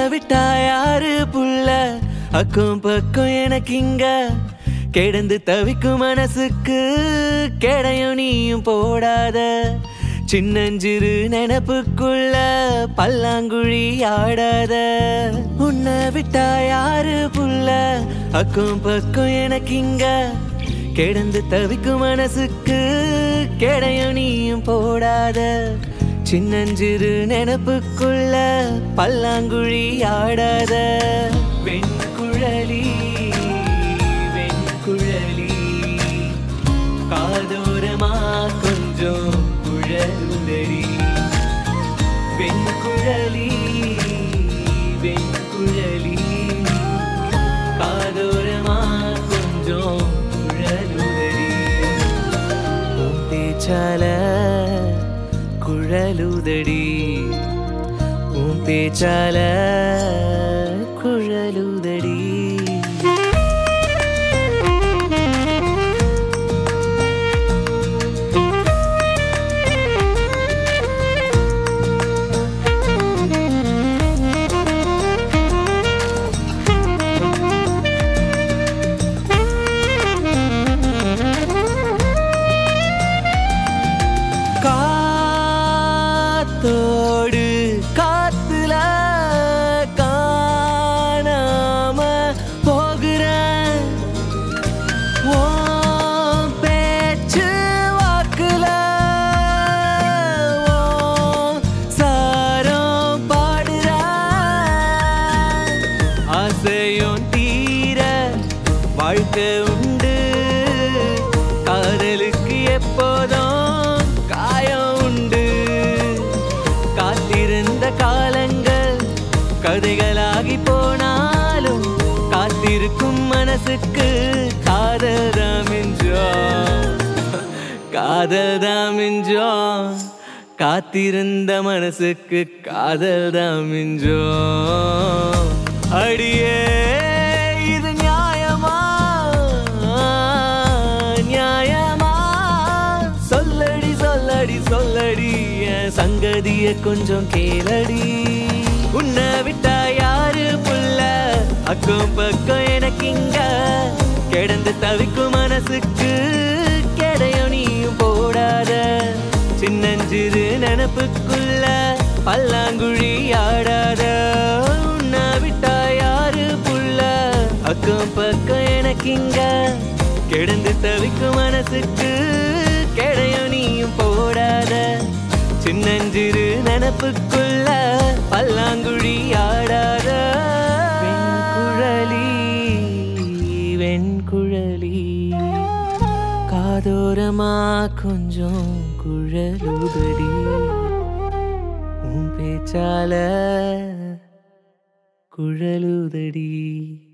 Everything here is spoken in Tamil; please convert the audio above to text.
விட்டா யாரு புள்ள அக்கம் பக்கம் எனக்கு இங்க கிடந்து தவிக்கும் மனசுக்கு கிடையும் நீயும் போடாத சின்னஞ்சிறு நினப்புக்குள்ள பல்லாங்குழி ஆடாத உன்னை விட்டா யாரு புள்ள அக்கம் பக்கம் எனக்கு இங்க கிடந்து தவிக்கும் மனசுக்கு கிடையும் நீயும் போடாத சின்னஞ்சிறு நினப்புக்குள்ள பல்லாங்குழி ஆடாத வெண்குழலி வெண்குழலி காதோரமா கொஞ்சம் குழலுதடி வெண்குழலி வெண்குழலி காதோரமா கொஞ்சம் குழலுதடி உன் பேச்சால குழலுதடி உன் பேச்சால குழலுதடி காத்தோடு காத்துல காணாம போகிறேன் உன் பேச்சு வாக்குல உன் சாரம் பாடுறேன் ஆசையும் தீர வாழ்க்கை உண்டு காதலுக்கு எப்போதும் காயம் உண்டு காத்திருந்த காலங்கள் கதைகளாகி போனாலும் காத்திருக்கும் மனசுக்கு காதல் தான் மிஞ்சம் காதல் தான் மிஞ்சம் காத்திருந்த மனசுக்கு காதல் தான் மிஞ்சம் அடியே இது நியாயமா நியாயமா சொல்லடி சொல்லடி சொல்லடி என் சங்கதிய கொஞ்சம் கேளடி உன்னை விட்டா யாரு புள்ள அக்கம் பக்கம் எனக்கு இங்க கிடந்து தவிக்கும் மனசுக்கு கிடையும் நீயும் போடாத சின்னஞ்சிறு நினப்புக்குள்ள பல்லாங்குழி ஆடாத உன்னை விட்டா யாரு புள்ள அக்கம் பக்கம் எனக்கு இங்க கிடந்து தவிக்கும் மனசுக்கு கிடையும் நீயும் போடாத சின்னஞ்சிறு நினப்புக்குள்ள பல்லாங்குழி ஆடாத வெண்குழலி வெண்குழலி காதோரமா கொஞ்சம் குழலுதடி உன் பேச்சால குழலுதடி